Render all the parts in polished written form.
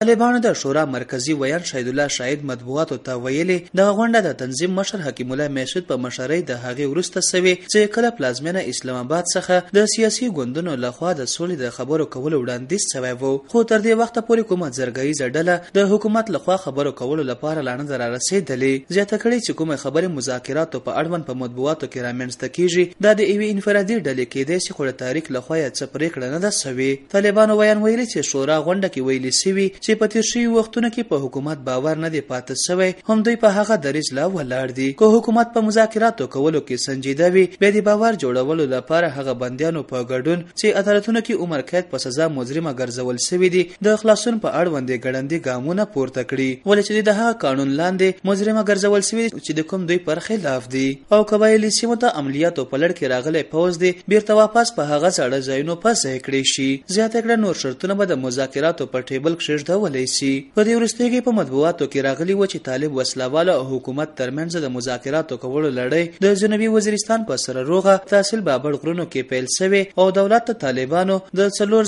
طالبانو د شورا مرکزی ویان شهید الله شاهد مطبوعاتو ته ویلي د غونډه د تنظیم مشر حکیم الله میسود په مشرۍ د هغې وروسته سوي چې کله پلازمینه اسلام آباد څخه د سیاسي ګوندونو لخوا د سولې د خبرو کولو وړاندیز شوی و، خو تر دې وخته پورې کومه زرګیزه ډله د حکومت لخوا خبرو کولو لپاره لا نه ده رارسېدلې. زیاته کړې چې کومه خبرې مذاکراتو په اړوند په مطبوعاتو کې رامنځته کیږي دا د یوې انفرادي ډلې کېدای شي، خو د تاریخ لخوا یې څه پرېکړه نه ده سوې. طالبانو ویان ویلي چې شورا غونډه کې ویلي سوي چې په تیر شوي وختونو کې په حکومت باور نه دی پاتې شوی، هم دوی په هغه دریځ لا ولاړ دي. که حکومت په مذاکراتو کولو کې سنجیده وي، بیا د باور جوړولو لپاره هغه بندیانو په ګډون چې عدالتونو کې عمر قید په سزا مجرمه ګرځول شوي دي د خلاصون په اړوند ګړندي ګامونه پورته کړي، ولې چې د هغه قانون لاندې مجرمه ګرځول شوي چې د کوم دوی پر خلاف دي. او قبایلي سیمو ته عملیاتو په لړ کې راغلی پوځ دی بیرته واپس په هغه ځاړه ځایونو په ځای کړی شي. زیاته کړه نور شرطونه به د مذاکراتو په ټیبل کښېږدولی شي. په دې وروستیو کې په مطبوعاتو کې راغلي و چې طالب وسلهوالو او حکومت ترمنځ د مذاکراتو کولو لړۍ د جنوبي وزیرستان په سره روغه تحصیل بابړ غرونو کې پیل شوې او دولت ته طالبانو د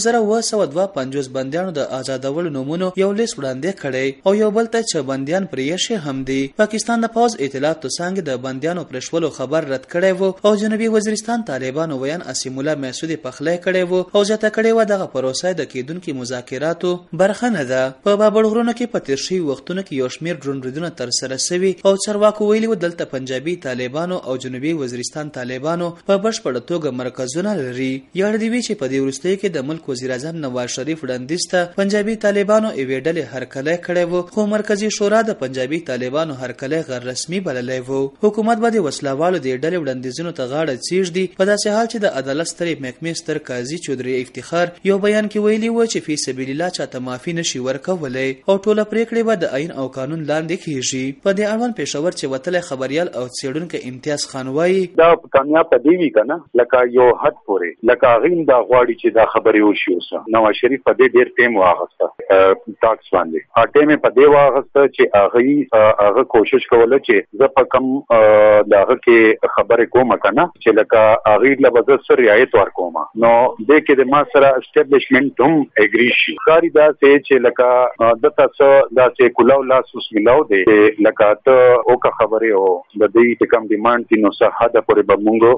4952 بندیانو د آزادولو نومونو یو لیست وړاندې کړی او یو بل ته چې بندیان پرې شي هم دي. پاکستان د پوز اطلاعاتو څنګه د بندیانو پرشولو خبر رد کړی و او جنوبي وزیرستان طالبانو ویان اسیم الله میسود پخلی کړی و او ځکه کړی و دغه پروسه د کېدونکو مذاکراتو برخه نه ده. په بابړ غرونو کې په تیر شوي وختونو کې یو شمېر ډرون بریدونه ترسره شوي او چارواکو ویلي و دلته پنجابي طالبانو او جنوبي وزیرستان طالبانو په بشپړه توګه مرکزونه لري. یاد دی چې په دې وروستیو کې د ملک وزیر اعظم نواز شریف وړاندیز ته پنجابي طالبانو یوې ډلې هرکلی کړی و، خو مرکزي شورا د پنجابي طالبانو هرکلی غیر رسمي بللی و. حکومت به د وسلهوالو د ډلې وړاندیزونو ته غاړه کېږدي، په داسې حال چې د عدالت سترې محکمې ستر قاضي چودري افتخار یو بیان کې ویلي و چې فی سبیل الله چاته معافي نشي ورکولی او ټوله پریکړې به د عین او قانون لاندې کیږي. په دې اړوند پېښور چې وتلی خبريال او څېړونکی امتیاز خان وایي دا کامیاب پدې وی کنه لکه یو حد پورې لکه غین دا غواړي چې دا خبرې وشي. اوس نواز شریف په دې ډېر ټیم واغسته ټاکس باندې اټه په دې واغسته چې هغه کوشش کوله چې زه په کم داغه کې خبرې کوم کنه چې لکه هغه لبزه سره رعایت ورکوم نو دې کې د ما سره اسټابلیشمنت هم اګری شي. کاری دا چې لکه د تاسو دا چې کولو لاس وسملاو دی لکه ته او کا خبره او د دې کم ډیماند تینو صحه د پورې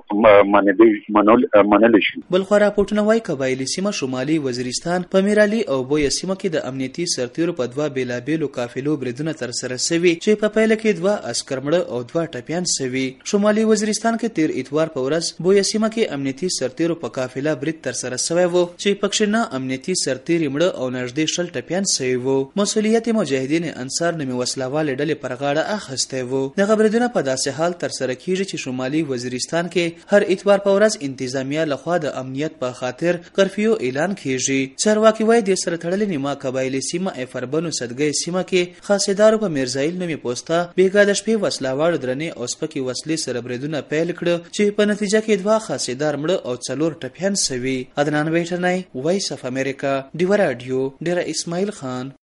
بمونګو منل شي. بل خو راپورټونه وايي قبایلی سیمه شمالي وزیرستان په میرالي او بویا سیمه کې د امنیتي سرتیرو په دوا بیلابیلو قافلو بریدونه ترسره شوي چې په پیل کې 2 عسکر مړه او 2 ټپیان شوي. شمالي وزیرستان کې تیر اتوار په ورځ بویا سیمه کې امنیتي سرتیرو په قافله برید ترسره شوی و چې پکښ نه امنیتي سرتیر مړه او نږدې 10 ټپیان شوي وو. مسؤلیت مجاهدین انصار نومي وسلهوالې ډلې پر غاړه اخیستی و. دغه بریدونه په داسې حال ترسره کیږي چې شمالي وزیرستان کې هر اتوار په ورځ انتظامیه لخوا د امنیت په خاطر کرفیو اعلان کیږي. چارواکي وایي د سره تړلې نیمه قبایلي سیمه افربنو صدګۍ سیمه کې خاصیدارو په میرزایل نومي پوسټه بیګا د شپې وسلهوالو درنې او سپکې وسلې سره بریدونه پیل کړه چې په نتیجه کې 2 خاصیدار مړه او 4 ټپیان شوي. عدنان ویټرنی، وایس اف امریکا، ډیوه رادیو، ډیره اسماعیل خان.